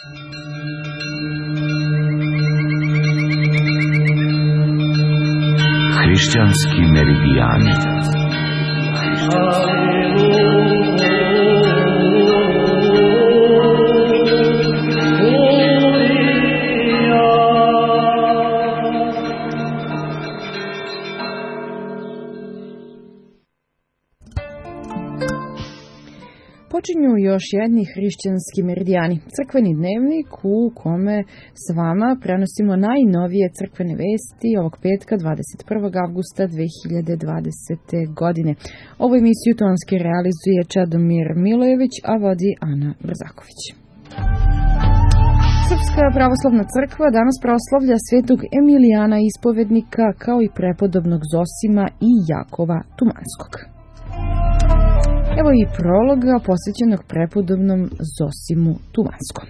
Hrišćanski meridijani. Počinju još jedni hrišćanski meridijani, crkveni dnevnik u kome s vama prenosimo najnovije crkvene vesti ovog petka 21. avgusta 2020. godine. Ovu emisiju tonski realizuje Čedomir Milojević, a vodi Ana Brzaković. Srpska pravoslavna crkva danas proslavlja svetog Emilijana Ispovednika kao i prepodobnog Zosima i Jakova Tumanskog. Evo i prologa posvećenog prepodobnom Zosimu Tumanskom.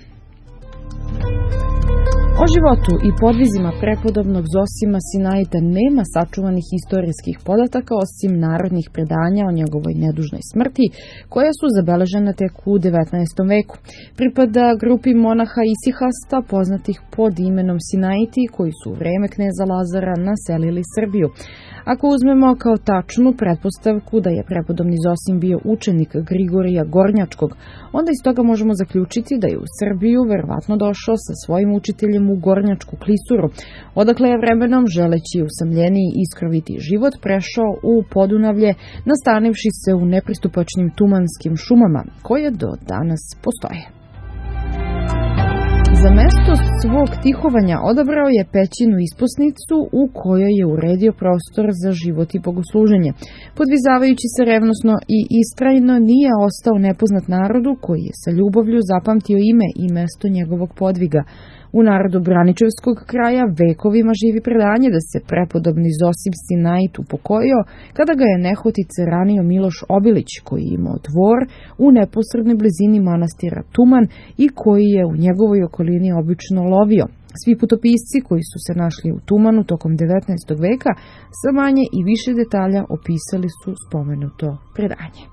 O životu i podvizima prepodobnog Zosima Sinaita nema sačuvanih istorijskih podataka osim narodnih predanja o njegovoj nedužnoj smrti, koja su zabeležena tek u 19. veku. Pripada grupi monaha isihasta poznatih pod imenom Sinaiti, koji su u vreme kneza Lazara naselili Srbiju. Ako uzmemo kao tačnu pretpostavku da je prepodobni Zosim bio učenik Grigorija Gornjačkog, onda iz toga možemo zaključiti da je u Srbiju verovatno došao sa svojim učiteljem u Gornjačku klisuru, odakle je vremenom, želeći usamljeniji iskroviti život, prešao u Podunavlje, nastanivši se u nepristupačnim tumanskim šumama, koje do danas postoje. Za mesto svog tihovanja odabrao je pećinu Isposnicu u kojoj je uredio prostor za život i bogosluženje. Podvizavajući se revnosno i istrajno, nije ostao nepoznat narodu koji je sa ljubavlju zapamtio ime i mesto njegovog podviga. U narodu Braničevskog kraja vekovima živi predanje da se prepodobni Zosim Sinait upokojio kada ga je nehotice ranio Miloš Obilić, koji je imao dvor u neposrednoj blizini manastira Tuman i koji je u njegovoj okolini obično lovio. Svi putopisci koji su se našli u Tumanu tokom 19. veka sa manje i više detalja opisali su spomenuto predanje.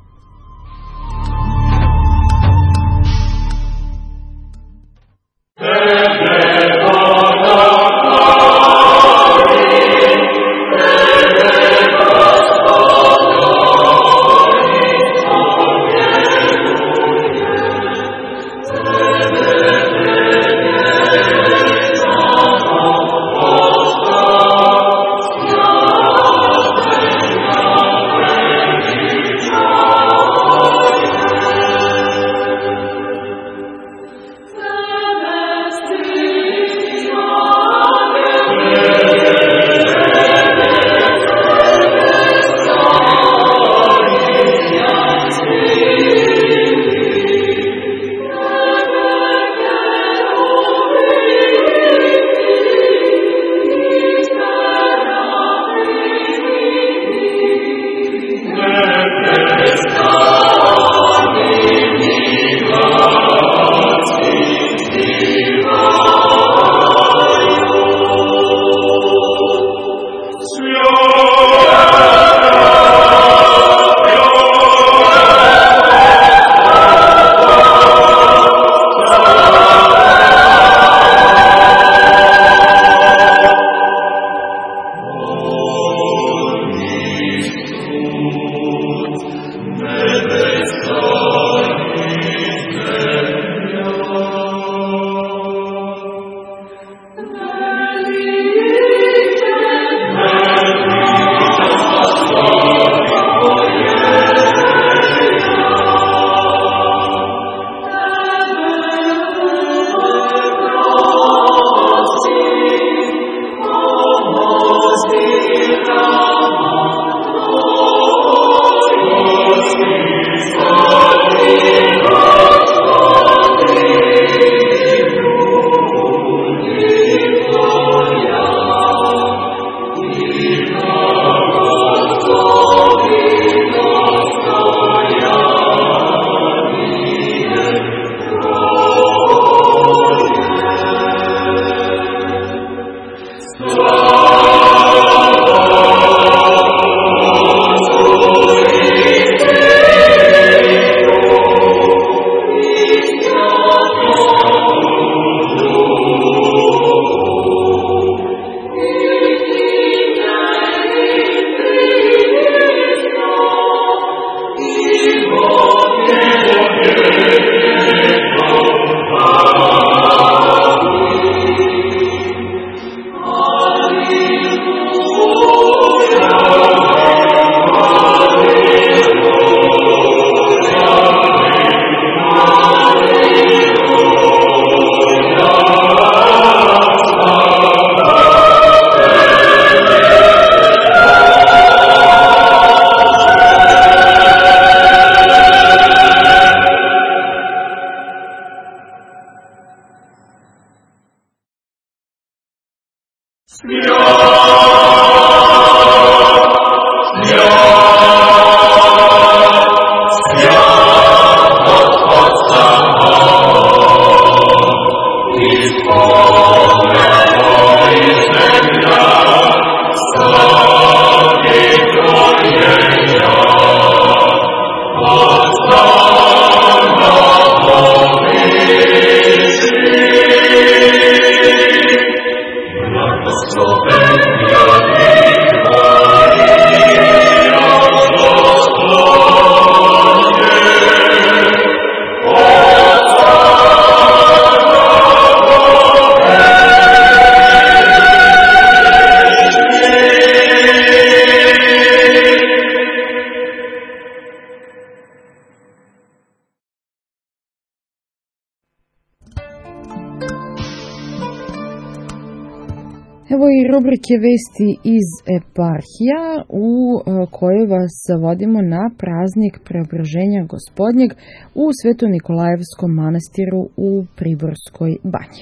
Evo i rubrike Vesti iz eparhija u kojoj vas vodimo na praznik Preobraženja Gospodnjeg u Sveto-Nikolajevskom manastiru u Priborskoj banji.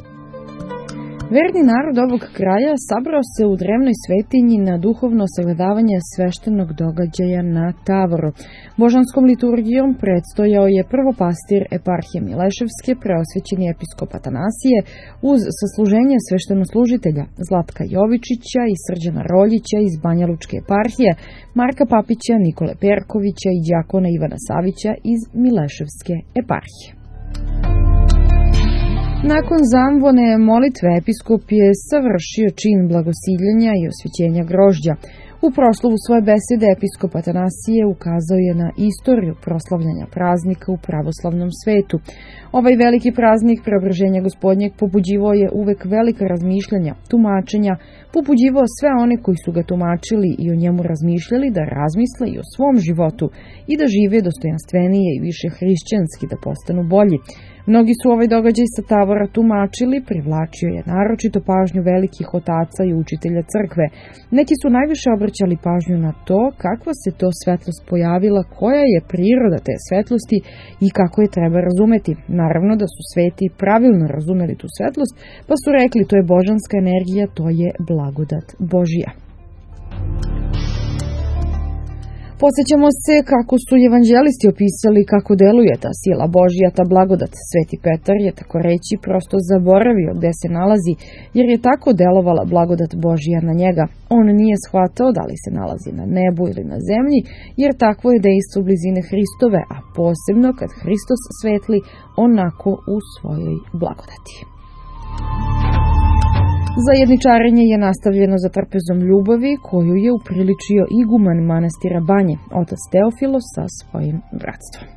Verni narod ovog kraja sabrao se u drevnoj svetinji na duhovno sagledavanje sveštenog događaja na Tavoru. Božanskom liturgijom predstojao je prvopastir eparhije Mileševske, preosvećeni episkop Atanasije, uz sasluženje sveštenoslužitelja Zlatka Jovičića i Srđana Roljića iz Banjalučke eparhije, Marka Papića, Nikole Perkovića i đakona Ivana Savića iz Mileševske eparhije. Nakon zamvone molitve episkop je savršio čin blagosiljenja i osvećenja grožđa. U proslovu svoje besede episkop Atanasije ukazao je na istoriju proslavljanja praznika u pravoslavnom svetu. Ovaj veliki praznik Preobraženja Gospodnjeg pobuđivao je uvek velika razmišljanja, tumačenja, pobuđivao sve one koji su ga tumačili i o njemu razmišljali da razmisle i o svom životu i da žive dostojanstvenije i više hrišćanski, da postanu bolji. Mnogi su ovaj događaj sa Tavora tumačili, privlačio je naročito pažnju velikih otaca i učitelja crkve. Neki su najviše obraćali pažnju na to kakva se to svetlost pojavila, koja je priroda te svetlosti i kako je treba razumeti. Naravno da su sveti pravilno razumeli tu svetlost, pa su rekli to je božanska energija, to je blagodat Božija. Podsjećamo se kako su evanđelisti opisali kako deluje ta sila Božja, ta blagodat. Sveti Petar je tako reći prosto zaboravio gde se nalazi, jer je tako delovala blagodat Božja na njega. On nije shvatao da li se nalazi na nebu ili na zemlji, jer takvo je dejstvo blizine Hristove, a posebno kad Hristos svetli onako u svojoj blagodati. Zajedničarenje je nastavljeno za trpezom ljubavi koju je upriličio iguman manastira Banje, otac Teofilo sa svojim bratstvom.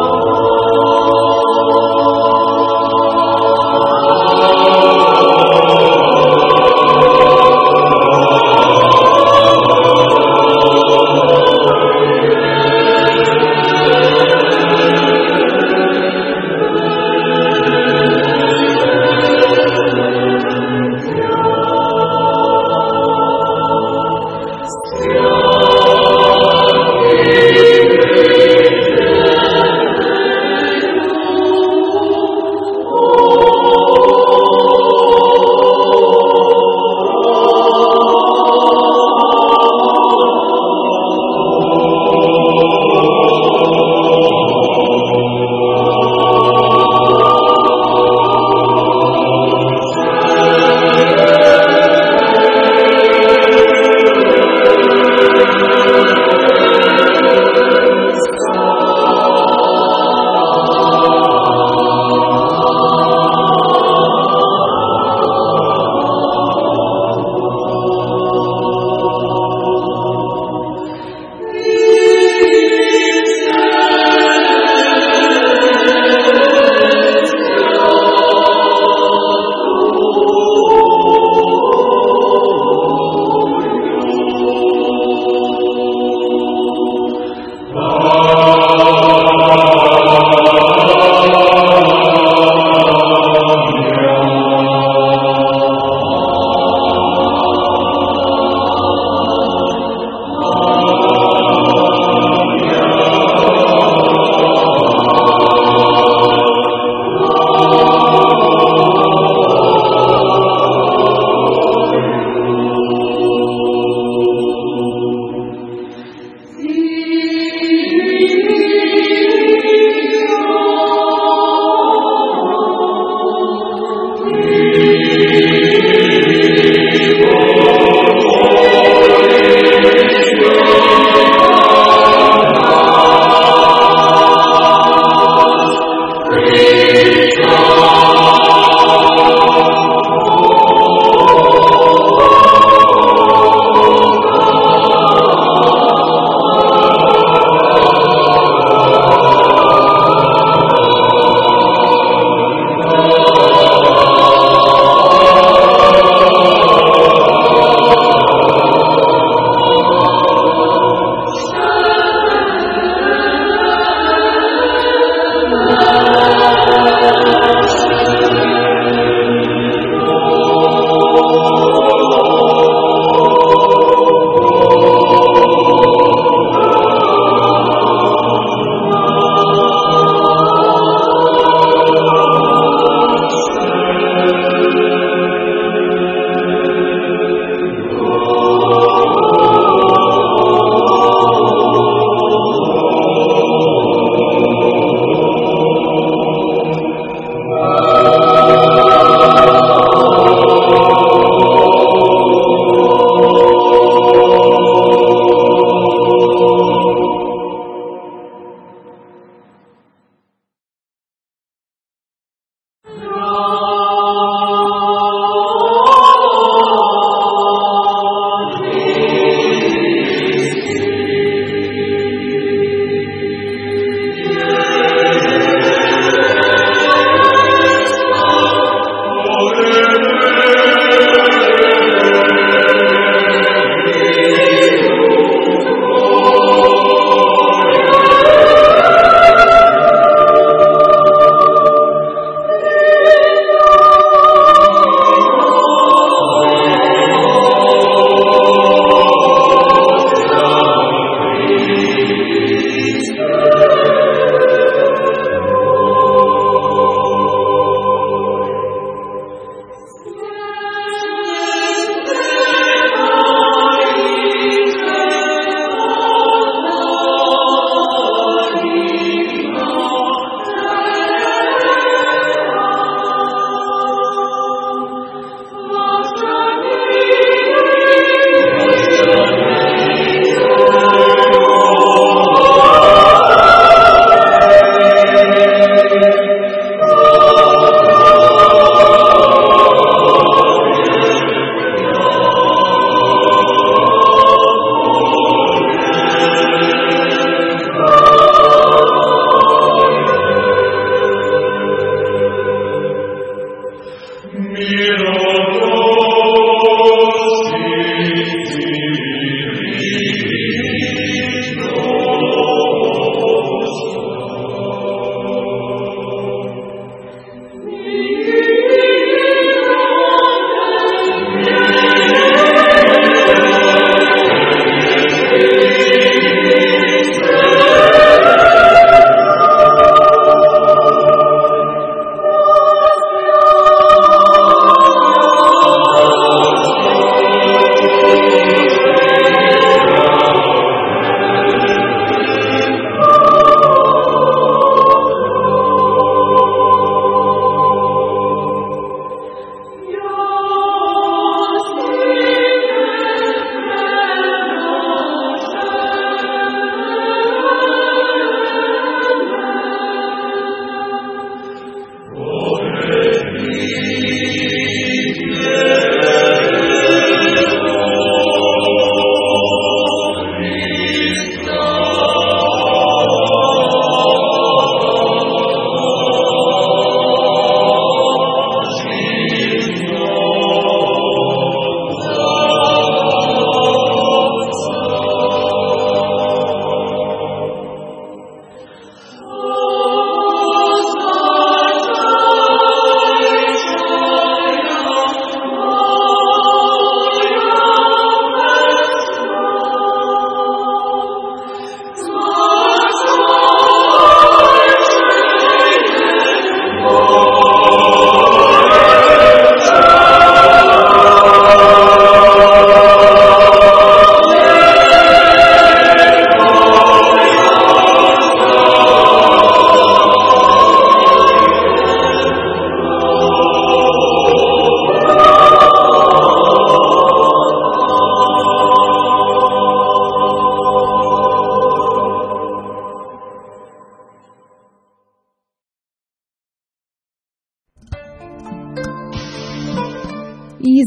Oh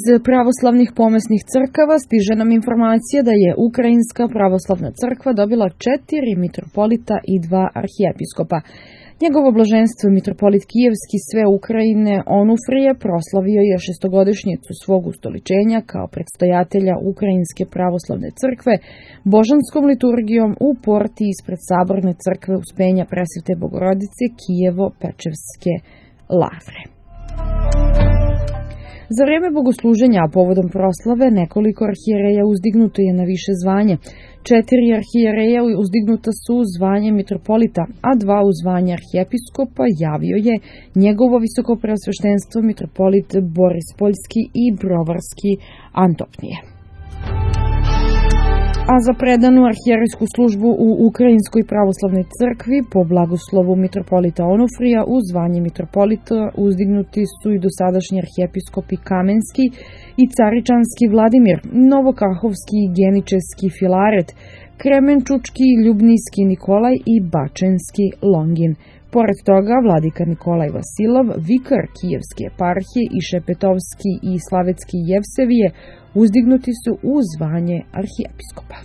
Iz pravoslavnih pomesnih crkava stiže nam informacija da je Ukrajinska pravoslavna crkva dobila 4 mitropolita i 2 arhijepiskopa. Njegovo blaženstvo mitropolit Kijevski sve Ukrajine Onufrije proslavio je šestogodišnjicu svog ustoličenja kao predstojatelja Ukrajinske pravoslavne crkve božanskom liturgijom u porti ispred Saborne crkve Uspenja Presvete Bogorodice Kijevo-Pečevske lavre. Za vreme bogosluženja, a povodom proslave, nekoliko arhijereja uzdignuto je na više zvanje. 4 arhijereja uzdignuta su u zvanje mitropolita, a 2 u zvanje arhijepiskopa javio je njegovo visokopreosveštenstvo mitropolit Boris Poljski i Brovarski Antopnije. A za predanu arhijerejsku službu u Ukrajinskoj pravoslavnoj crkvi po blagoslovu mitropolita Onufrija u zvanje mitropolita uzdignuti su i dosadašnji arhijepiskopi Kamenski i Caričanski Vladimir, Novokahovski i Geničevski Filaret, Kremenčučki, Ljubnijski Nikolaj i Bačenski Longin. Pored toga, vladika Nikolaj Vasilov, vikar Kijevske eparhije i Šepetovski i Slavecki Jevsevije uzdignuti su u zvanje arhijepiskopa.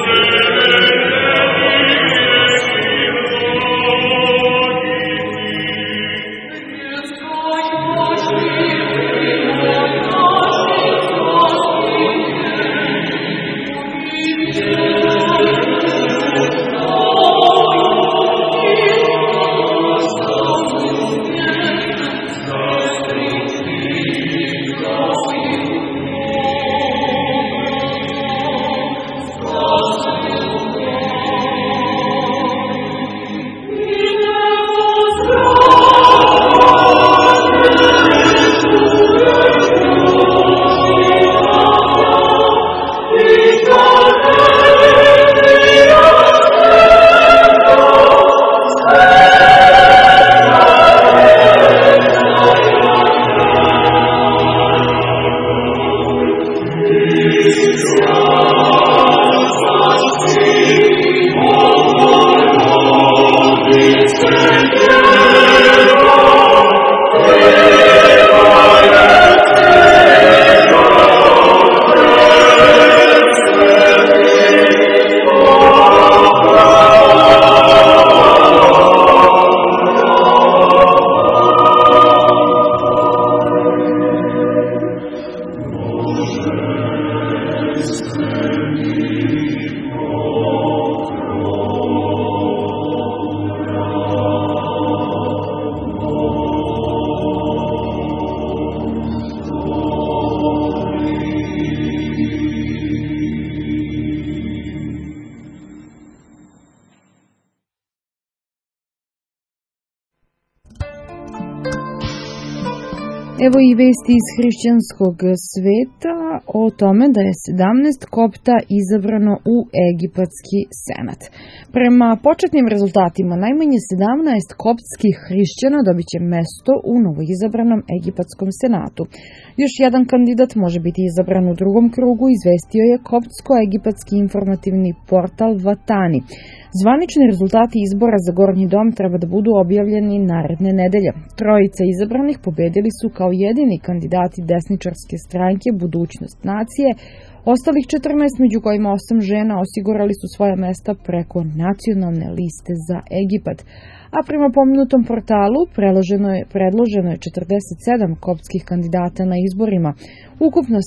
Evo i vesti iz hrišćanskog sveta o tome da je 17 kopta izabrano u egipatski senat. Prema početnim rezultatima, najmanje 17 koptskih hrišćana dobit će mesto u novoizabranom egipatskom senatu. Još jedan kandidat može biti izabran u drugom krugu, izvestio je koptsko-egipatski informativni portal Vatani. Zvanični rezultati izbora za Gornji dom treba da budu objavljeni naredne nedelje. Trojica izabranih pobedili su kao jedini kandidati desničarske stranke Budućnost nacije. Ostalih 14, među kojima 8 žena, osigurali su svoja mesta preko nacionalne liste za Egipat. A prema pomenutom portalu predloženo je 47 koptskih kandidata na izborima. Ukupno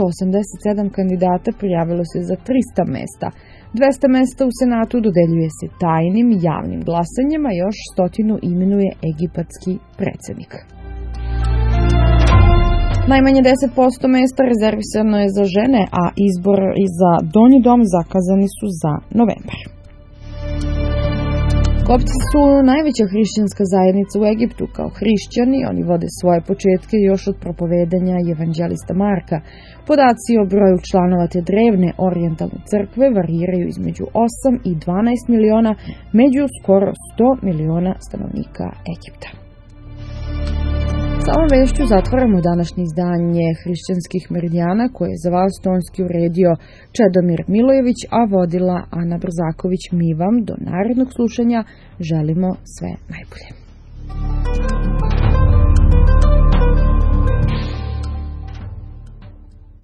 787 kandidata prijavilo se za 300 mesta. 200 mesta u Senatu dodeljuje se tajnim javnim glasanjem, a još 100 imenuje egipatski predsednik. Najmanje 10% mesta rezervisano je za žene, a izbor za Donji dom zakazani su za novembar. Kopti su najveća hrišćanska zajednica u Egiptu. Kao hrišćani oni vode svoje početke još od propovedanja evanđelista Marka. Podaci o broju članova te drevne orijentalne crkve variraju između 8 i 12 miliona među skoro 100 miliona stanovnika Egipta. Sa ovom vešću zatvaramo današnje izdanje hrišćanskih meridijana koje je za vas tonski uredio Čedomir Milojević, a vodila Ana Brzaković. Mi vam do narednog slušanja želimo sve najbolje.